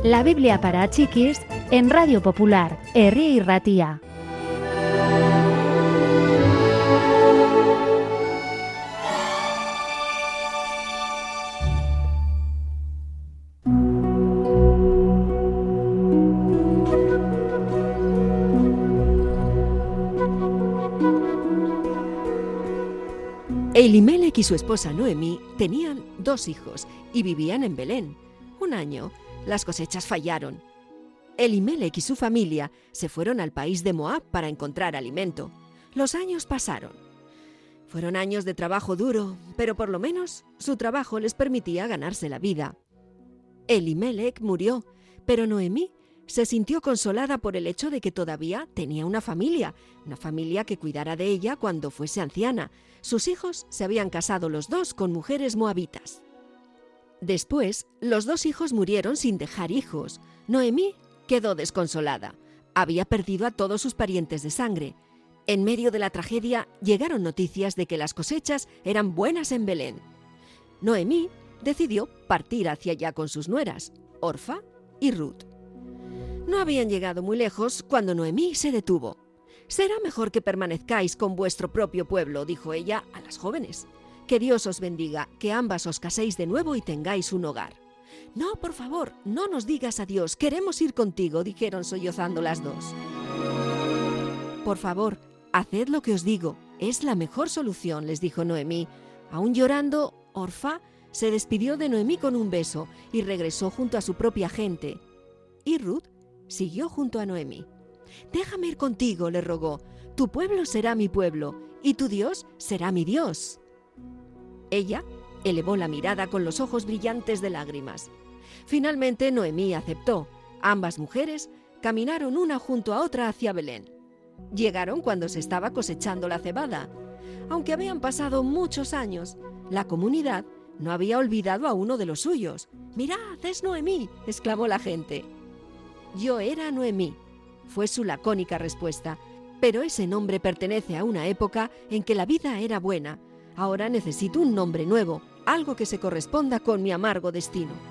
La Biblia para chiquis en Radio Popular, Herri y Ratia. Elimelec y su esposa Noemí tenían 2 hijos y vivían en Belén. Un año, las cosechas fallaron. Elimelec y su familia se fueron al país de Moab para encontrar alimento. Los años pasaron. Fueron años de trabajo duro, pero por lo menos su trabajo les permitía ganarse la vida. Elimelec murió, pero Noemí se sintió consolada por el hecho de que todavía tenía una familia que cuidara de ella cuando fuese anciana. Sus hijos se habían casado los 2 con mujeres moabitas. Después, los 2 hijos murieron sin dejar hijos. Noemí quedó desconsolada. Había perdido a todos sus parientes de sangre. En medio de la tragedia llegaron noticias de que las cosechas eran buenas en Belén. Noemí decidió partir hacia allá con sus nueras, Orfa y Ruth. No habían llegado muy lejos cuando Noemí se detuvo. «Será mejor que permanezcáis con vuestro propio pueblo», dijo ella a las jóvenes. «Que Dios os bendiga, que ambas os caséis de nuevo y tengáis un hogar». «No, por favor, no nos digas adiós, queremos ir contigo», dijeron sollozando las 2. «Por favor, haced lo que os digo, es la mejor solución», les dijo Noemí. Aún llorando, Orfa se despidió de Noemí con un beso y regresó junto a su propia gente. Y Ruth siguió junto a Noemí. «Déjame ir contigo», le rogó. «Tu pueblo será mi pueblo y tu Dios será mi Dios». Ella elevó la mirada con los ojos brillantes de lágrimas. Finalmente Noemí aceptó. Ambas mujeres caminaron una junto a otra hacia Belén. Llegaron cuando se estaba cosechando la cebada. Aunque habían pasado muchos años, la comunidad no había olvidado a uno de los suyos. «¡Mirad, es Noemí!», exclamó la gente. «Yo era Noemí», fue su lacónica respuesta. «Pero ese nombre pertenece a una época en que la vida era buena. Ahora necesito un nombre nuevo, algo que se corresponda con mi amargo destino».